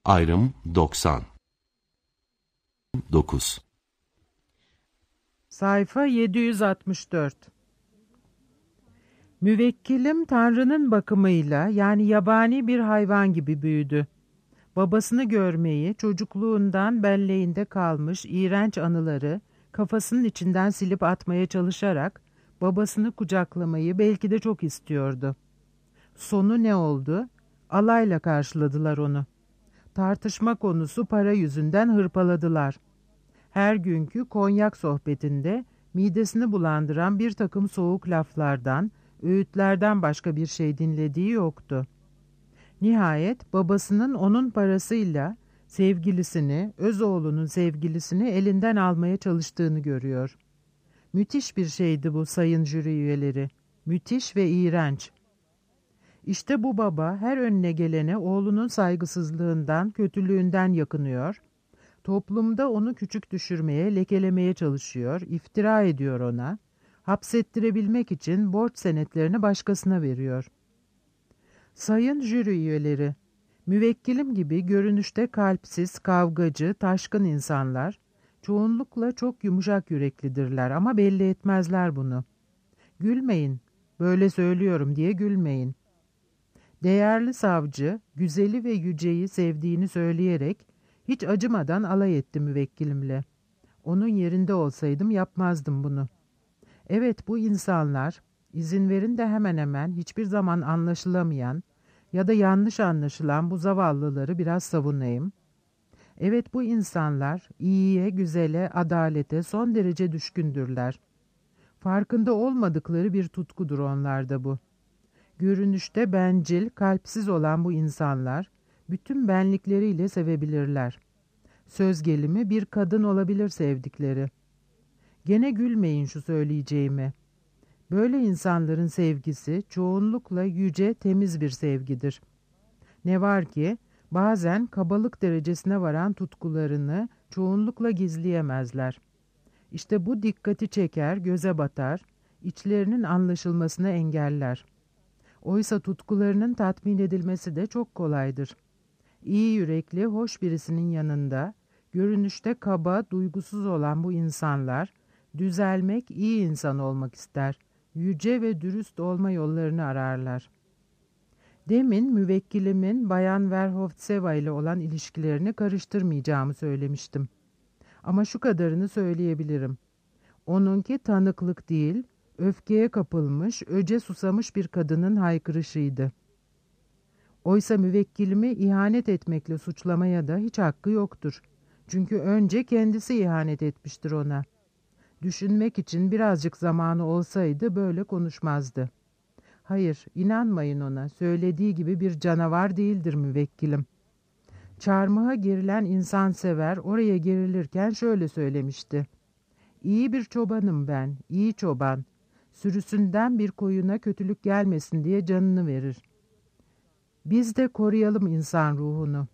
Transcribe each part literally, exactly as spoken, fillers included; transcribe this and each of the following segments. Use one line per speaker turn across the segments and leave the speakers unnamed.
Ayrım doksan dokuz.
Sayfa yedi yüz altmış dört. Müvekkilim Tanrı'nın bakımıyla, yani yabani bir hayvan gibi büyüdü. Babasını görmeyi, çocukluğundan belleğinde kalmış iğrenç anıları kafasının içinden silip atmaya çalışarak babasını kucaklamayı belki de çok istiyordu. Sonu ne oldu? Alayla karşıladılar onu. Tartışma konusu para yüzünden hırpaladılar. Her günkü konyak sohbetinde midesini bulandıran bir takım soğuk laflardan, öğütlerden başka bir şey dinlediği yoktu. Nihayet babasının onun parasıyla sevgilisini, öz oğlunun sevgilisini elinden almaya çalıştığını görüyor. Müthiş bir şeydi bu sayın jüri üyeleri. Müthiş ve iğrenç. İşte bu baba her önüne gelene oğlunun saygısızlığından, kötülüğünden yakınıyor. Toplumda onu küçük düşürmeye, lekelemeye çalışıyor, iftira ediyor ona. Hapsettirebilmek için borç senetlerini başkasına veriyor. Sayın jüri üyeleri, müvekkilim gibi görünüşte kalpsiz, kavgacı, taşkın insanlar, çoğunlukla çok yumuşak yüreklidirler ama belli etmezler bunu. Gülmeyin, böyle söylüyorum diye gülmeyin. Değerli savcı, güzeli ve yüceyi sevdiğini söyleyerek, hiç acımadan alay etti müvekkilimle. Onun yerinde olsaydım yapmazdım bunu. Evet, bu insanlar, izin verin de hemen hemen hiçbir zaman anlaşılamayan ya da yanlış anlaşılan bu zavallıları biraz savunayım. Evet, bu insanlar iyiye, güzele, adalete son derece düşkündürler. Farkında olmadıkları bir tutkudur onlarda bu. Görünüşte bencil, kalpsiz olan bu insanlar, bütün benlikleriyle sevebilirler. Söz gelimi bir kadın olabilir sevdikleri. Gene gülmeyin şu söyleyeceğime. Böyle insanların sevgisi çoğunlukla yüce, temiz bir sevgidir. Ne var ki bazen kabalık derecesine varan tutkularını çoğunlukla gizleyemezler. İşte bu dikkati çeker, göze batar, içlerinin anlaşılmasını engeller. Oysa tutkularının tatmin edilmesi de çok kolaydır. İyi yürekli, hoş birisinin yanında, görünüşte kaba, duygusuz olan bu insanlar, düzelmek, iyi insan olmak ister, yüce ve dürüst olma yollarını ararlar. Demin müvekkilimin Bayan Verhovtseva ile olan ilişkilerini karıştırmayacağımı söylemiştim. Ama şu kadarını söyleyebilirim. Onunki tanıklık değil, öfkeye kapılmış, öce susamış bir kadının haykırışıydı. Oysa müvekkilimi ihanet etmekle suçlamaya da hiç hakkı yoktur. Çünkü önce kendisi ihanet etmiştir ona. Düşünmek için birazcık zamanı olsaydı böyle konuşmazdı. Hayır, inanmayın ona. Söylediği gibi bir canavar değildir müvekkilim. Çarmıha gerilen insansever oraya gerilirken şöyle söylemişti. İyi bir çobanım ben, iyi çoban. Sürüsünden bir koyuna kötülük gelmesin diye canını verir. Biz de koruyalım insan ruhunu.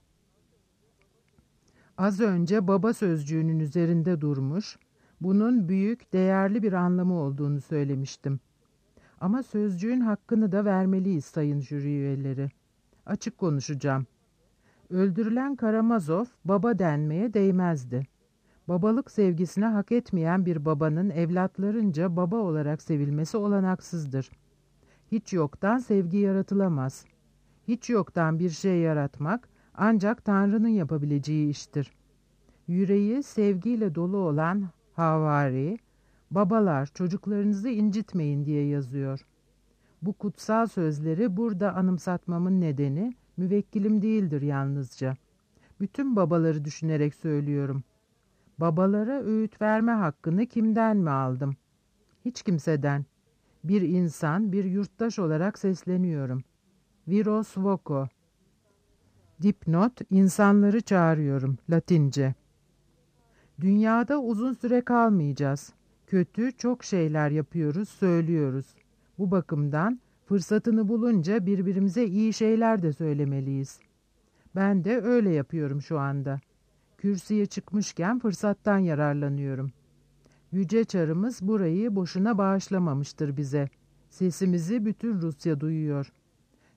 Az önce baba sözcüğünün üzerinde durmuş, bunun büyük, değerli bir anlamı olduğunu söylemiştim. Ama sözcüğün hakkını da vermeliyiz sayın jüri üyeleri. Açık konuşacağım. Öldürülen Karamazov baba denmeye değmezdi. Babalık sevgisine hak etmeyen bir babanın evlatlarınca baba olarak sevilmesi olanaksızdır. Hiç yoktan sevgi yaratılamaz. Hiç yoktan bir şey yaratmak ancak Tanrı'nın yapabileceği iştir. Yüreği sevgiyle dolu olan Havari, babalar çocuklarınızı incitmeyin diye yazıyor. Bu kutsal sözleri burada anımsatmamın nedeni müvekkilim değildir yalnızca. Bütün babaları düşünerek söylüyorum. Babalara öğüt verme hakkını kimden mi aldım? Hiç kimseden. Bir insan, bir yurttaş olarak sesleniyorum. Viros voco. Dipnot, insanları çağırıyorum, Latince. Dünyada uzun süre kalmayacağız. Kötü çok şeyler yapıyoruz, söylüyoruz. Bu bakımdan fırsatını bulunca birbirimize iyi şeyler de söylemeliyiz. Ben de öyle yapıyorum şu anda. Kürsüye çıkmışken fırsattan yararlanıyorum. Yüce Çarımız burayı boşuna bağışlamamıştır bize. Sesimizi bütün Rusya duyuyor.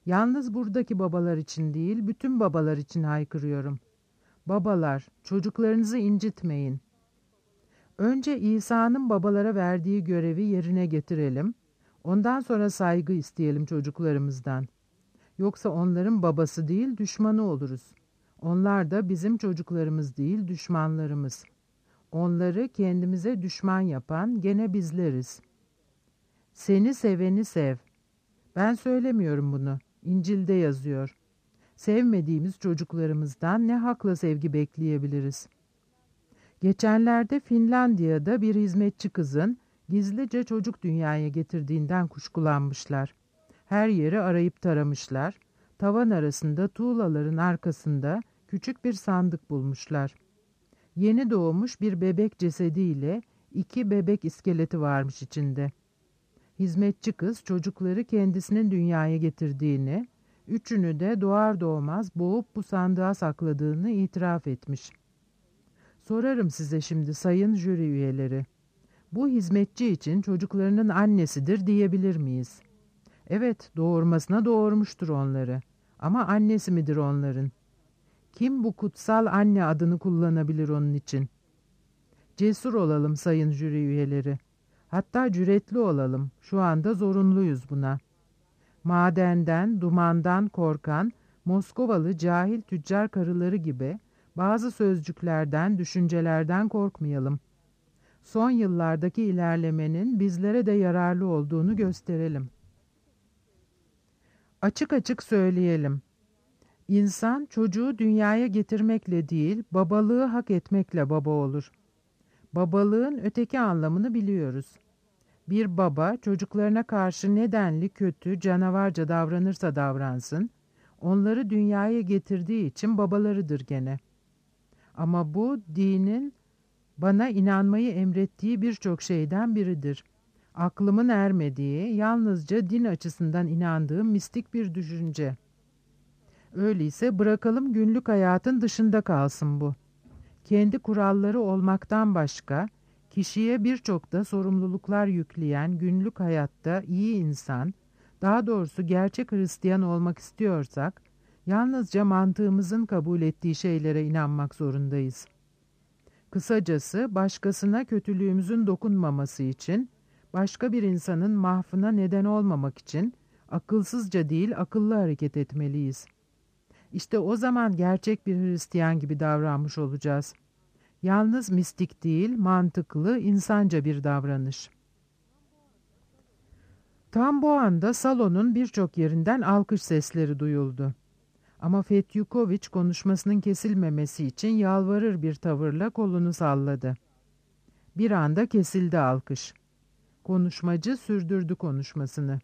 Yalnız buradaki babalar için değil, bütün babalar için haykırıyorum. Babalar, çocuklarınızı incitmeyin. Önce İsa'nın babalara verdiği görevi yerine getirelim. Ondan sonra saygı isteyelim çocuklarımızdan. Yoksa onların babası değil, düşmanı oluruz. Onlar da bizim çocuklarımız değil, düşmanlarımız. Onları kendimize düşman yapan gene bizleriz. Seni seveni sev. Ben söylemiyorum bunu. İncil'de yazıyor. Sevmediğimiz çocuklarımızdan ne hakla sevgi bekleyebiliriz? Geçenlerde Finlandiya'da bir hizmetçi kızın gizlice çocuk dünyaya getirdiğinden kuşkulanmışlar. Her yeri arayıp taramışlar. Tavan arasında tuğlaların arkasında küçük bir sandık bulmuşlar. Yeni doğmuş bir bebek cesediyle iki bebek iskeleti varmış içinde. Hizmetçi kız çocukları kendisinin dünyaya getirdiğini, üçünü de doğar doğmaz boğup bu sandığa sakladığını itiraf etmiş. Sorarım size şimdi sayın jüri üyeleri. Bu hizmetçi için çocuklarının annesidir diyebilir miyiz? Evet, doğurmasına doğurmuştur onları. Ama annesi midir onların? Kim bu kutsal anne adını kullanabilir onun için? Cesur olalım sayın jüri üyeleri. Hatta cüretli olalım. Şu anda zorunluyuz buna. Madenden, dumandan korkan Moskovalı cahil tüccar karıları gibi bazı sözcüklerden, düşüncelerden korkmayalım. Son yıllardaki ilerlemenin bizlere de yararlı olduğunu gösterelim. Açık açık söyleyelim. İnsan çocuğu dünyaya getirmekle değil, babalığı hak etmekle baba olur. Babalığın öteki anlamını biliyoruz. Bir baba çocuklarına karşı nedenli kötü, canavarca davranırsa davransın, onları dünyaya getirdiği için babalarıdır gene. Ama bu dinin bana inanmayı emrettiği birçok şeyden biridir. Aklımın ermediği, yalnızca din açısından inandığım mistik bir düşünce. Öyleyse bırakalım günlük hayatın dışında kalsın bu. Kendi kuralları olmaktan başka, kişiye birçok da sorumluluklar yükleyen günlük hayatta iyi insan, daha doğrusu gerçek Hristiyan olmak istiyorsak, yalnızca mantığımızın kabul ettiği şeylere inanmak zorundayız. Kısacası başkasına kötülüğümüzün dokunmaması için, başka bir insanın mahvına neden olmamak için akılsızca değil akıllı hareket etmeliyiz. İşte o zaman gerçek bir Hristiyan gibi davranmış olacağız. Yalnız mistik değil, mantıklı, insanca bir davranış. Tam bu anda salonun birçok yerinden alkış sesleri duyuldu. Ama Fetyukoviç konuşmasının kesilmemesi için yalvarır bir tavırla kolunu salladı. Bir anda kesildi alkış. Konuşmacı sürdürdü konuşmasını.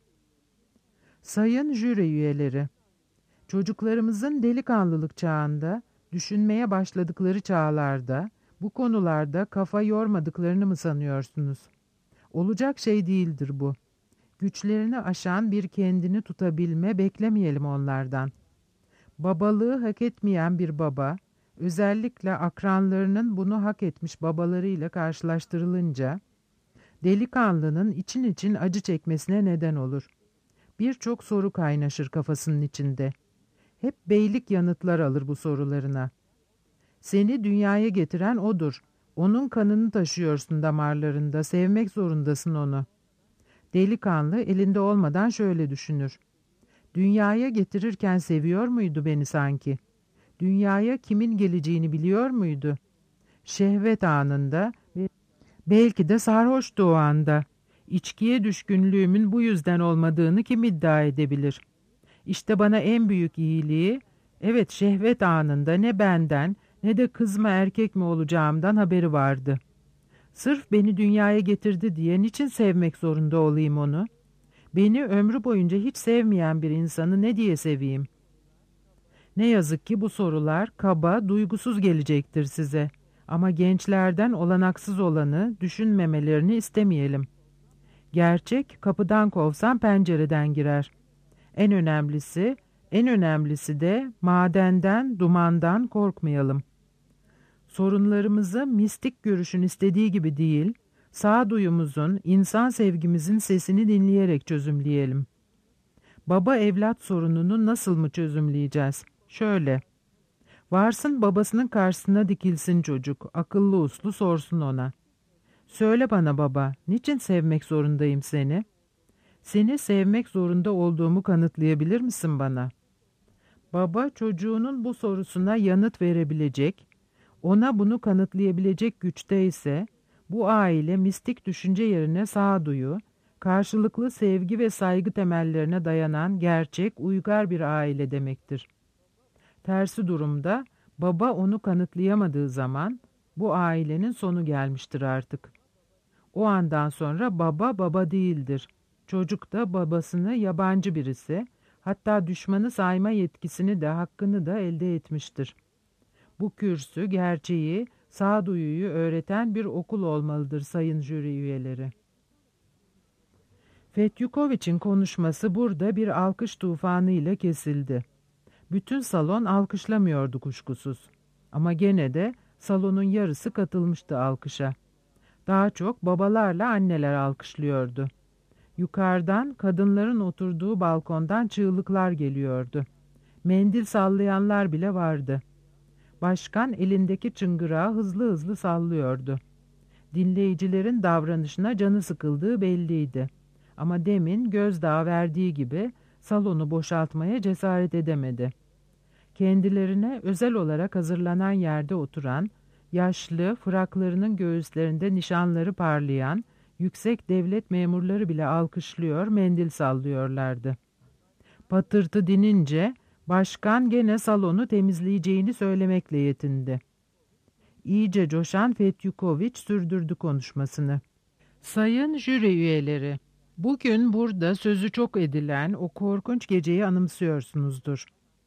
Sayın jüri üyeleri, çocuklarımızın delikanlılık çağında, düşünmeye başladıkları çağlarda, bu konularda kafa yormadıklarını mı sanıyorsunuz? Olacak şey değildir bu. Güçlerini aşan bir kendini tutabilme beklemeyelim onlardan. Babalığı hak etmeyen bir baba, özellikle akranlarının bunu hak etmiş babalarıyla karşılaştırılınca, delikanlının için için acı çekmesine neden olur. Birçok soru kaynaşır kafasının içinde. Hep beylik yanıtlar alır bu sorularına. Seni dünyaya getiren odur. Onun kanını taşıyorsun damarlarında, sevmek zorundasın onu. Delikanlı elinde olmadan şöyle düşünür. Dünyaya getirirken seviyor muydu beni sanki? Dünyaya kimin geleceğini biliyor muydu? Şehvet anında ve belki de sarhoştu o anda. İçkiye düşkünlüğümün bu yüzden olmadığını kim iddia edebilir? İşte bana en büyük iyiliği, evet şehvet anında ne benden ne de kız mı erkek mi olacağımdan haberi vardı. Sırf beni dünyaya getirdi diye niçin sevmek zorunda olayım onu? Beni ömrü boyunca hiç sevmeyen bir insanı ne diye seveyim? Ne yazık ki bu sorular kaba, duygusuz gelecektir size. Ama gençlerden olanaksız olanı düşünmemelerini istemeyelim. Gerçek kapıdan kovsan pencereden girer. En önemlisi, en önemlisi de madenden, dumandan korkmayalım. Sorunlarımızı mistik görüşün istediği gibi değil, sağduyumuzun, insan sevgimizin sesini dinleyerek çözümleyelim. Baba evlat sorununu nasıl mı çözümleyeceğiz? Şöyle, varsın babasının karşısına dikilsin çocuk, akıllı uslu sorsun ona. Söyle bana baba, niçin sevmek zorundayım seni? Seni sevmek zorunda olduğumu kanıtlayabilir misin bana? Baba çocuğunun bu sorusuna yanıt verebilecek, ona bunu kanıtlayabilecek güçte ise bu aile mistik düşünce yerine sağduyu, karşılıklı sevgi ve saygı temellerine dayanan gerçek, uygar bir aile demektir. Tersi durumda baba onu kanıtlayamadığı zaman bu ailenin sonu gelmiştir artık. O andan sonra baba baba değildir. Çocuk da babasını yabancı birisi, hatta düşmanı sayma yetkisini de hakkını da elde etmiştir. Bu kürsü gerçeği, sağduyuyu öğreten bir okul olmalıdır sayın jüri üyeleri. Fetyukoviç'in konuşması burada bir alkış tufanı ile kesildi. Bütün salon alkışlamıyordu kuşkusuz. Ama gene de salonun yarısı katılmıştı alkışa. Daha çok babalarla anneler alkışlıyordu. Yukarıdan kadınların oturduğu balkondan çığlıklar geliyordu. Mendil sallayanlar bile vardı. Başkan elindeki çıngırağı hızlı hızlı sallıyordu. Dinleyicilerin davranışına canı sıkıldığı belliydi. Ama demin gözdağı verdiği gibi salonu boşaltmaya cesaret edemedi. Kendilerine özel olarak hazırlanan yerde oturan, yaşlı, fraklarının göğüslerinde nişanları parlayan, yüksek devlet memurları bile alkışlıyor, mendil sallıyorlardı. Patırtı dinince başkan gene salonu temizleyeceğini söylemekle yetindi. İyice coşan Fetyukoviç sürdürdü konuşmasını. Sayın jüri üyeleri, bugün burada sözü çok edilen o korkunç geceyi anımsıyorsunuzdur.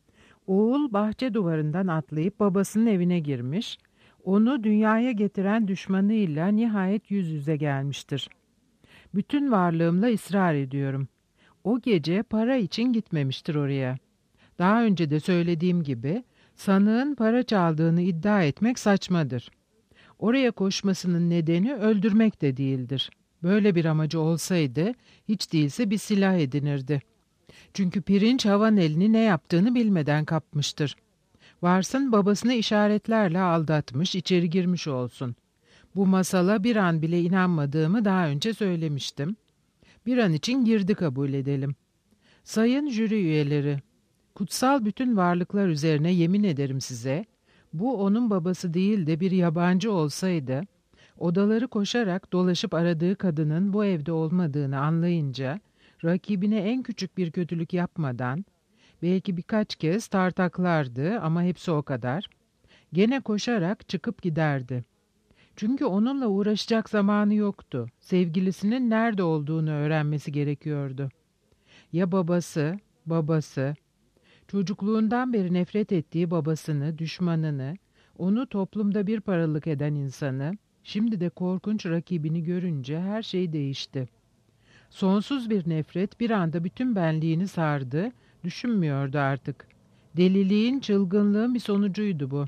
Oğul bahçe duvarından atlayıp babasının evine girmiş, onu dünyaya getiren düşmanıyla nihayet yüz yüze gelmiştir. Bütün varlığımla ısrar ediyorum. O gece para için gitmemiştir oraya. Daha önce de söylediğim gibi sanığın para çaldığını iddia etmek saçmadır. Oraya koşmasının nedeni öldürmek de değildir. Böyle bir amacı olsaydı hiç değilse bir silah edinirdi. Çünkü pirinç Havanel'ini ne yaptığını bilmeden kapmıştır. Varsın babasını işaretlerle aldatmış, içeri girmiş olsun. Bu masala bir an bile inanmadığımı daha önce söylemiştim. Bir an için girdi kabul edelim. Sayın jüri üyeleri, kutsal bütün varlıklar üzerine yemin ederim size, bu onun babası değil de bir yabancı olsaydı, odaları koşarak dolaşıp aradığı kadının bu evde olmadığını anlayınca, rakibine en küçük bir kötülük yapmadan, belki birkaç kez tartaklardı ama hepsi o kadar, gene koşarak çıkıp giderdi. Çünkü onunla uğraşacak zamanı yoktu. Sevgilisinin nerede olduğunu öğrenmesi gerekiyordu. Ya babası, babası, çocukluğundan beri nefret ettiği babasını, düşmanını, onu toplumda bir paralık eden insanı, şimdi de korkunç rakibini görünce her şey değişti. Sonsuz bir nefret bir anda bütün benliğini sardı, düşünmüyordu artık. Deliliğin, çılgınlığın bir sonucuydu bu.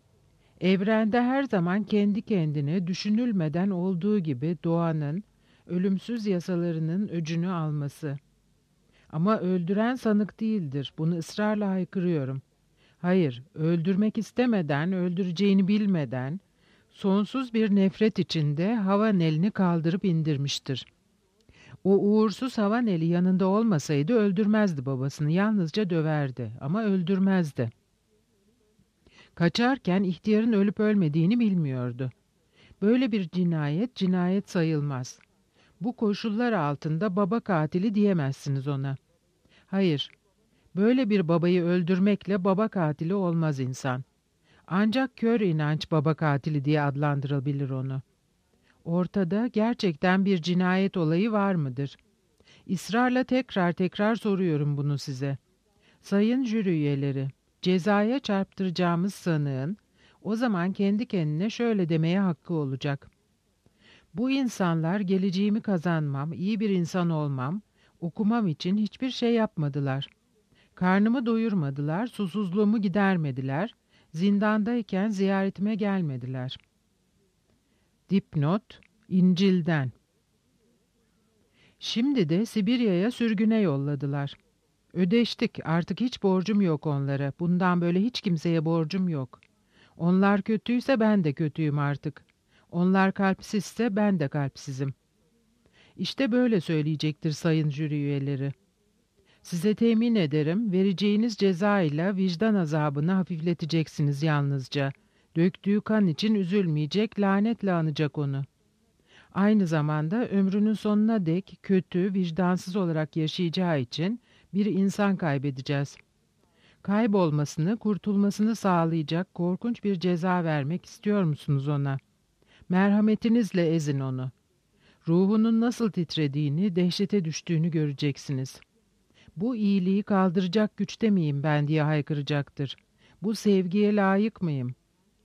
Evrende her zaman kendi kendine düşünülmeden olduğu gibi doğanın, ölümsüz yasalarının öcünü alması. Ama öldüren sanık değildir, bunu ısrarla haykırıyorum. Hayır, öldürmek istemeden, öldüreceğini bilmeden, sonsuz bir nefret içinde Havanel'ini kaldırıp indirmiştir. O uğursuz Havanel'i yanında olmasaydı öldürmezdi babasını, yalnızca döverdi ama öldürmezdi. Kaçarken ihtiyarın ölüp ölmediğini bilmiyordu. Böyle bir cinayet cinayet sayılmaz. Bu koşullar altında baba katili diyemezsiniz ona. Hayır, böyle bir babayı öldürmekle baba katili olmaz insan. Ancak kör inanç baba katili diye adlandırabilir onu. Ortada gerçekten bir cinayet olayı var mıdır? İsrarla tekrar tekrar soruyorum bunu size. Sayın jüri üyeleri, cezaya çarptıracağımız sanığın o zaman kendi kendine şöyle demeye hakkı olacak. Bu insanlar geleceğimi kazanmam, iyi bir insan olmam, okumam için hiçbir şey yapmadılar. Karnımı doyurmadılar, susuzluğumu gidermediler, zindandayken ziyaretime gelmediler. Dipnot, İncil'den. Şimdi de Sibirya'ya sürgüne yolladılar. Ödeştik, artık hiç borcum yok onlara. Bundan böyle hiç kimseye borcum yok. Onlar kötüyse ben de kötüyüm artık. Onlar kalpsizse ben de kalpsizim. İşte böyle söyleyecektir sayın jüri üyeleri. Size temin ederim, vereceğiniz ceza ile vicdan azabını hafifleteceksiniz yalnızca. Döktüğü kan için üzülmeyecek, lanetle anacak onu. Aynı zamanda ömrünün sonuna dek kötü, vicdansız olarak yaşayacağı için bir insan kaybedeceğiz. Kaybolmasını, kurtulmasını sağlayacak korkunç bir ceza vermek istiyor musunuz ona? Merhametinizle ezin onu. Ruhunun nasıl titrediğini, dehşete düştüğünü göreceksiniz. Bu iyiliği kaldıracak güçte miyim ben diye haykıracaktır. Bu sevgiye layık mıyım?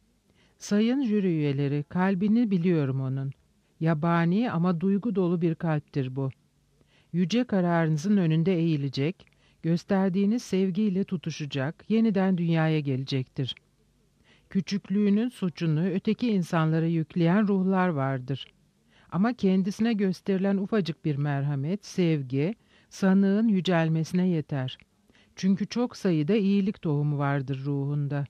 Sayın jüri üyeleri, kalbini biliyorum onun. Yabani ama duygu dolu bir kalptir bu. Yüce kararınızın önünde eğilecek, gösterdiğiniz sevgiyle tutuşacak, yeniden dünyaya gelecektir. Küçüklüğünün suçunu öteki insanlara yükleyen ruhlar vardır. Ama kendisine gösterilen ufacık bir merhamet, sevgi, sanığın yücelmesine yeter. Çünkü çok sayıda iyilik tohumu vardır ruhunda.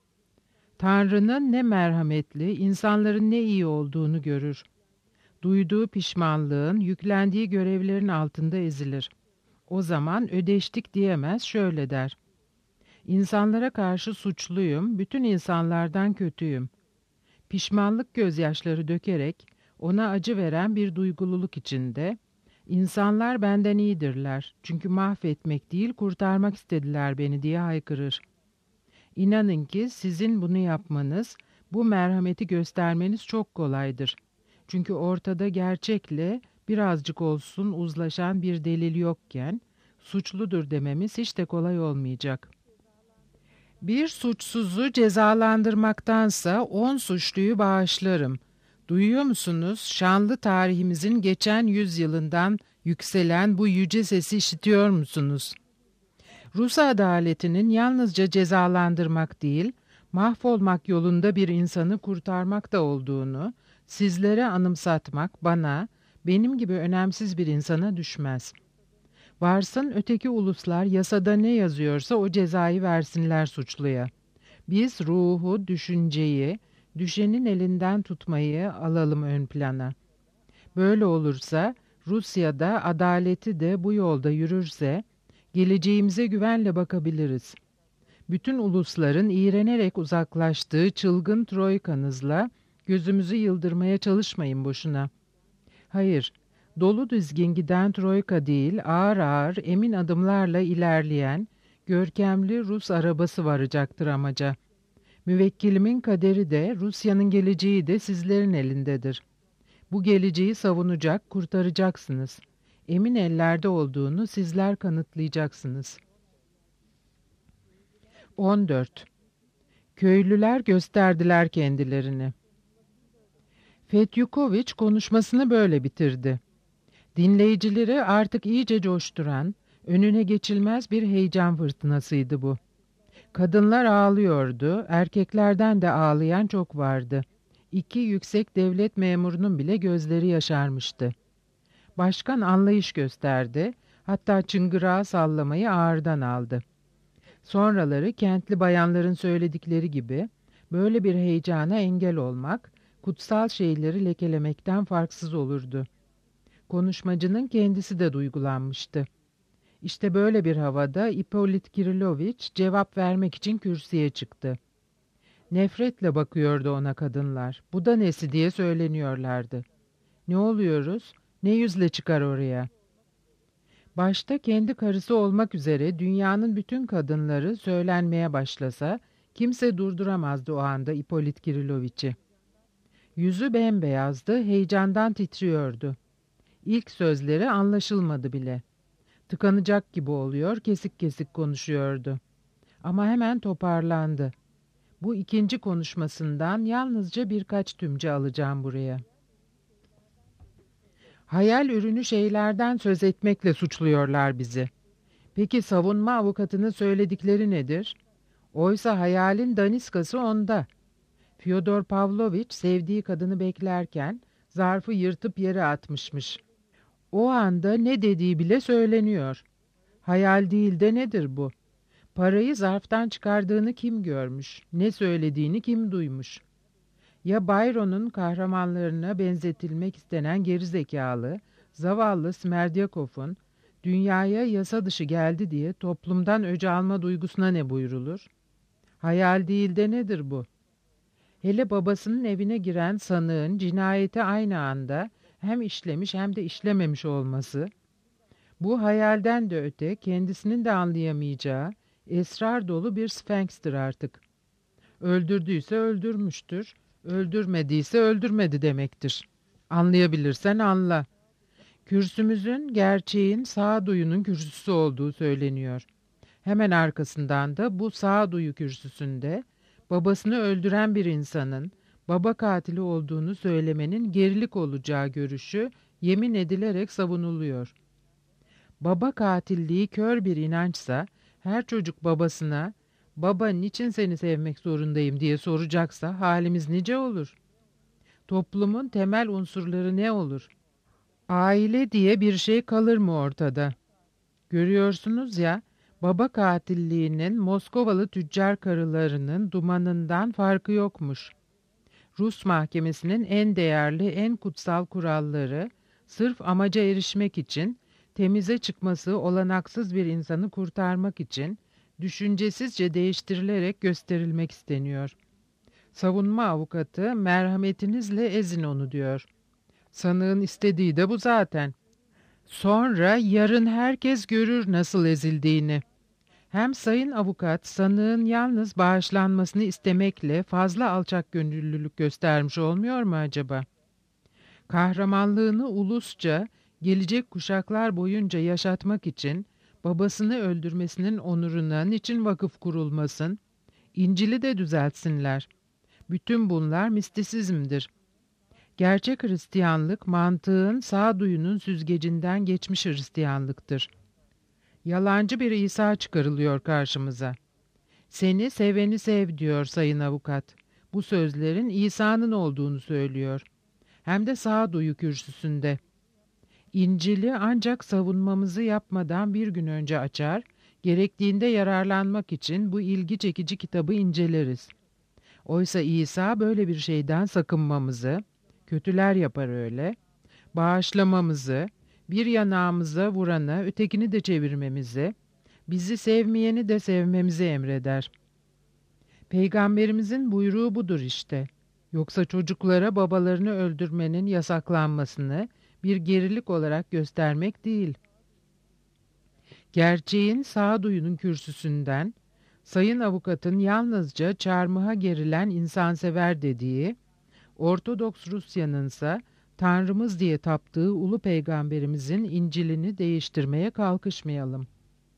Tanrı'nın ne merhametli, insanların ne iyi olduğunu görür. Duyduğu pişmanlığın, yüklendiği görevlerin altında ezilir. O zaman ödeştik diyemez, şöyle der. İnsanlara karşı suçluyum, bütün insanlardan kötüyüm. Pişmanlık gözyaşları dökerek ona acı veren bir duygululuk içinde, İnsanlar benden iyidirler, çünkü mahvetmek değil kurtarmak istediler beni diye haykırır. İnanın ki sizin bunu yapmanız, bu merhameti göstermeniz çok kolaydır. Çünkü ortada gerçekle birazcık olsun uzlaşan bir delil yokken, suçludur dememiz hiç de kolay olmayacak. Bir suçsuzu cezalandırmaktansa on suçluyu bağışlarım. Duyuyor musunuz? Şanlı tarihimizin geçen yüzyılından yükselen bu yüce sesi işitiyor musunuz? Rus adaletinin yalnızca cezalandırmak değil, mahvolmak yolunda bir insanı kurtarmak da olduğunu sizlere anımsatmak bana, benim gibi önemsiz bir insana düşmez. Varsın öteki uluslar yasada ne yazıyorsa o cezayı versinler suçluya. Biz ruhu, düşünceyi, düşenin elinden tutmayı alalım ön plana. Böyle olursa Rusya'da adaleti de bu yolda yürürse geleceğimize güvenle bakabiliriz. Bütün ulusların iğrenerek uzaklaştığı çılgın troikanızla gözümüzü yıldırmaya çalışmayın boşuna. Hayır, dolu dizgin giden troika değil, ağır ağır emin adımlarla ilerleyen görkemli Rus arabası varacaktır amaca. Müvekkilimin kaderi de, Rusya'nın geleceği de sizlerin elindedir. Bu geleceği savunacak, kurtaracaksınız. Emin ellerde olduğunu sizler kanıtlayacaksınız. on dört. Köylüler gösterdiler kendilerini. Fetyukoviç konuşmasını böyle bitirdi. Dinleyicileri artık iyice coşturan, önüne geçilmez bir heyecan fırtınasıydı bu. Kadınlar ağlıyordu, erkeklerden de ağlayan çok vardı. İki yüksek devlet memurunun bile gözleri yaşarmıştı. Başkan anlayış gösterdi, hatta çıngırağı sallamayı ağırdan aldı. Sonraları kentli bayanların söyledikleri gibi, böyle bir heyecana engel olmak, kutsal şeyleri lekelemekten farksız olurdu. Konuşmacının kendisi de duygulanmıştı. İşte böyle bir havada Ippolit Kiriloviç cevap vermek için kürsüye çıktı. Nefretle bakıyordu ona kadınlar. Bu da nesi diye söyleniyorlardı. Ne oluyoruz? Ne yüzle çıkar oraya? Başta kendi karısı olmak üzere dünyanın bütün kadınları söylenmeye başlasa kimse durduramazdı o anda Ippolit Kiriloviç'i. Yüzü bembeyazdı, heyecandan titriyordu. İlk sözleri anlaşılmadı bile. Tıkanacak gibi oluyor, kesik kesik konuşuyordu. Ama hemen toparlandı. Bu ikinci konuşmasından yalnızca birkaç tümce alacağım buraya. Hayal ürünü şeylerden söz etmekle suçluyorlar bizi. Peki savunma avukatının söyledikleri nedir? Oysa hayalin daniskası onda. Fyodor Pavlovich sevdiği kadını beklerken zarfı yırtıp yere atmışmış. O anda ne dediği bile söyleniyor. Hayal değil de nedir bu? Parayı zarftan çıkardığını kim görmüş? Ne söylediğini kim duymuş? Ya Byron'un kahramanlarına benzetilmek istenen gerizekalı, zavallı Smerdyakov'un dünyaya yasa dışı geldi diye toplumdan öc alma duygusuna ne buyrulur? Hayal değil de nedir bu? Hele babasının evine giren sanığın cinayeti aynı anda hem işlemiş hem de işlememiş olması, bu hayalden de öte kendisinin de anlayamayacağı esrar dolu bir sfenkstir artık. Öldürdüyse öldürmüştür, öldürmediyse öldürmedi demektir. Anlayabilirsen anla. Kürsümüzün gerçeğin sağduyunun kürsüsü olduğu söyleniyor. Hemen arkasından da bu sağduyu kürsüsünde babasını öldüren bir insanın baba katili olduğunu söylemenin gerilik olacağı görüşü yemin edilerek savunuluyor. Baba katilliği kör bir inançsa, her çocuk babasına "Baba niçin seni sevmek zorundayım?" diye soracaksa halimiz nice olur? Toplumun temel unsurları ne olur? Aile diye bir şey kalır mı ortada? Görüyorsunuz ya, baba katilliğinin Moskovalı tüccar karılarının dumanından farkı yokmuş. Rus mahkemesinin en değerli, en kutsal kuralları, sırf amaca erişmek için, temize çıkması olanaksız bir insanı kurtarmak için, düşüncesizce değiştirilerek gösterilmek isteniyor. Savunma avukatı, merhametinizle ezin onu diyor. Sanığın istediği de bu zaten. Sonra yarın herkes görür nasıl ezildiğini. Hem sayın avukat sanığın yalnız bağışlanmasını istemekle fazla alçak gönüllülük göstermiş olmuyor mu acaba? Kahramanlığını ulusça, gelecek kuşaklar boyunca yaşatmak için babasını öldürmesinin onuruna niçin vakıf kurulmasın? İncil'i de düzeltsinler. Bütün bunlar mistisizmdir. Gerçek Hristiyanlık mantığın, sağduyunun süzgecinden geçmiş Hristiyanlıktır. Yalancı bir İsa çıkarılıyor karşımıza. Seni seveni sev diyor sayın avukat. Bu sözlerin İsa'nın olduğunu söylüyor. Hem de sağduyu kürsüsünde. İncil'i ancak savunmamızı yapmadan bir gün önce açar, gerektiğinde yararlanmak için bu ilgi çekici kitabı inceleriz. Oysa İsa böyle bir şeyden sakınmamızı, kötüler yapar öyle, bağışlamamızı, bir yanağımıza vuranı ötekini de çevirmemizi, bizi sevmeyeni de sevmemizi emreder. Peygamberimizin buyruğu budur işte. Yoksa çocuklara babalarını öldürmenin yasaklanmasını bir gerilik olarak göstermek değil. Gerçeğin sağduyunun kürsüsünden, sayın avukatın yalnızca çarmıha gerilen insansever dediği, Ortodoks Rusya'nınsa Tanrımız diye taptığı ulu peygamberimizin İncil'ini değiştirmeye kalkışmayalım.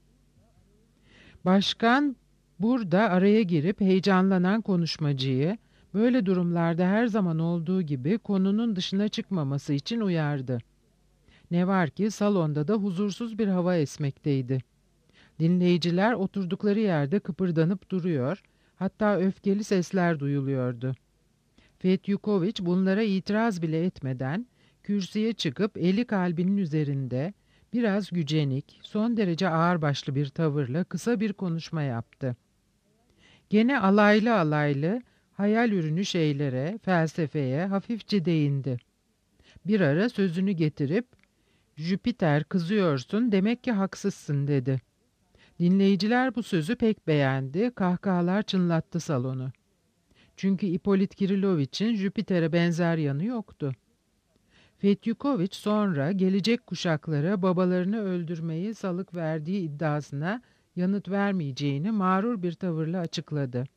Başkan burada araya girip heyecanlanan konuşmacıyı, böyle durumlarda her zaman olduğu gibi konunun dışına çıkmaması için uyardı. Ne var ki salonda da huzursuz bir hava esmekteydi. Dinleyiciler oturdukları yerde kıpırdanıp duruyor, hatta öfkeli sesler duyuluyordu. Fetyukoviç bunlara itiraz bile etmeden kürsüye çıkıp eli kalbinin üzerinde biraz gücenik, son derece ağırbaşlı bir tavırla kısa bir konuşma yaptı. Gene alaylı alaylı hayal ürünü şeylere, felsefeye hafifçe değindi. Bir ara sözünü getirip "Jüpiter kızıyorsun demek ki haksızsın" dedi. Dinleyiciler bu sözü pek beğendi, kahkahalar çınlattı salonu. Çünkü İpolit Kiriloviç'in Jüpiter'e benzer yanı yoktu. Fetyukoviç sonra gelecek kuşaklara babalarını öldürmeyi salık verdiği iddiasına yanıt vermeyeceğini mağrur bir tavırla açıkladı.